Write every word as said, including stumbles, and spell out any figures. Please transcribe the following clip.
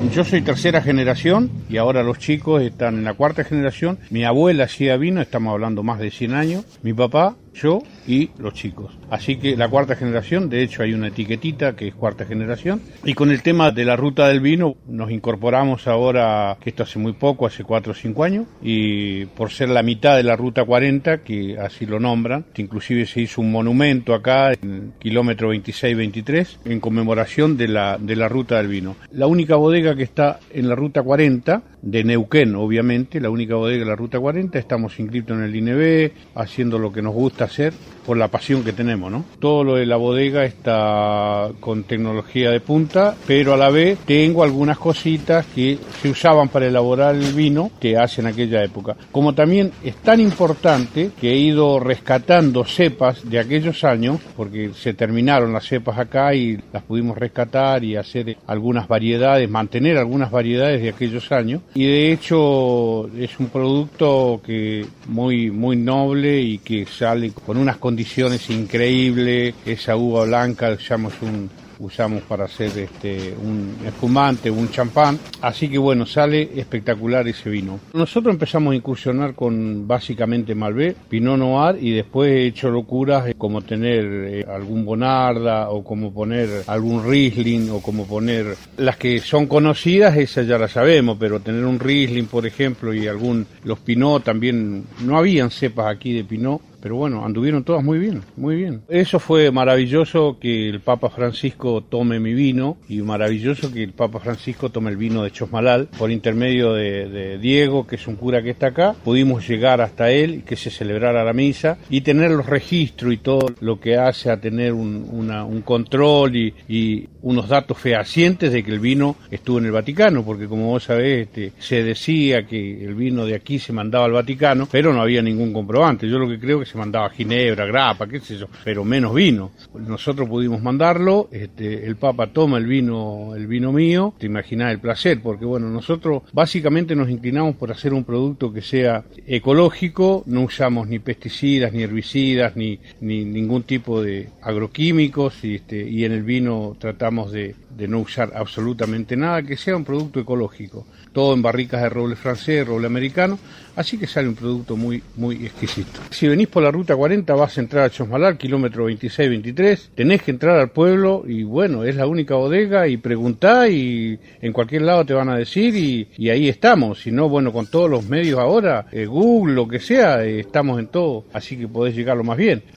Yo soy tercera generación y ahora los chicos están en la cuarta generación. Mi abuela hacía vino, estamos hablando más de cien años. Mi papá, yo y los chicos. Así que la cuarta generación, de hecho hay una etiquetita que es cuarta generación. Y con el tema de la ruta del vino nos incorporamos ahora, que esto hace muy poco, hace cuatro o cinco años, y por ser la mitad de la ruta cuarenta, que así lo nombran, que inclusive se hizo un monumento acá en el kilómetro veintiséis veintitrés en conmemoración de la, de la ruta del vino. La única bodega que está en la ruta cuarenta, de Neuquén obviamente, la única bodega de la ruta cuarenta, estamos inscritos en el I N E B, haciendo lo que nos gusta hacer por la pasión que tenemos, ¿no? Todo lo de la bodega está con tecnología de punta, pero a la vez tengo algunas cositas que se usaban para elaborar el vino que hace en aquella época. Como también es tan importante que he ido rescatando cepas de aquellos años, porque se terminaron las cepas acá y las pudimos rescatar y hacer algunas variedades, mantener algunas variedades de aquellos años, y de hecho es un producto que muy muy noble y que sale con unas condiciones increíbles. Esa uva blanca usamos un usamos para hacer este un espumante, un champán, así que bueno, sale espectacular ese vino. Nosotros empezamos a incursionar con básicamente Malbec, Pinot Noir, y después he hecho locuras como tener eh, algún Bonarda, o como poner algún Riesling, o como poner las que son conocidas, esas ya las sabemos, pero tener un Riesling, por ejemplo, y algún, los Pinot también, no habían cepas aquí de Pinot, pero bueno, anduvieron todas muy bien, muy bien. Eso fue maravilloso, que el Papa Francisco tome mi vino, y maravilloso que el Papa Francisco tome el vino de Chosmalal, por intermedio de, de Diego, que es un cura que está acá. Pudimos llegar hasta él, que se celebrara la misa, y tener los registros y todo lo que hace a tener un, una, un control y, y unos datos fehacientes de que el vino estuvo en el Vaticano, porque como vos sabés, este, se decía que el vino de aquí se mandaba al Vaticano, pero no había ningún comprobante. Yo lo que creo que se mandaba ginebra, grapa, qué sé yo, pero menos vino. Nosotros pudimos mandarlo, este, el Papa toma el vino, el vino mío, te imaginás el placer, porque bueno, nosotros básicamente nos inclinamos por hacer un producto que sea ecológico, no usamos ni pesticidas, ni herbicidas, ni, ni ningún tipo de agroquímicos, y, este, y en el vino tratamos de, de no usar absolutamente nada, que sea un producto ecológico, todo en barricas de roble francés, roble americano, así que sale un producto muy, muy exquisito. Si venís por la ruta cuarenta vas a entrar a Chosmalal, kilómetro veintiséis veintitrés, tenés que entrar al pueblo y bueno, es la única bodega, y preguntá y en cualquier lado te van a decir, y, y ahí estamos. Si no, bueno, con todos los medios ahora, eh, Google, lo que sea, eh, estamos en todo, así que podés llegar lo más bien.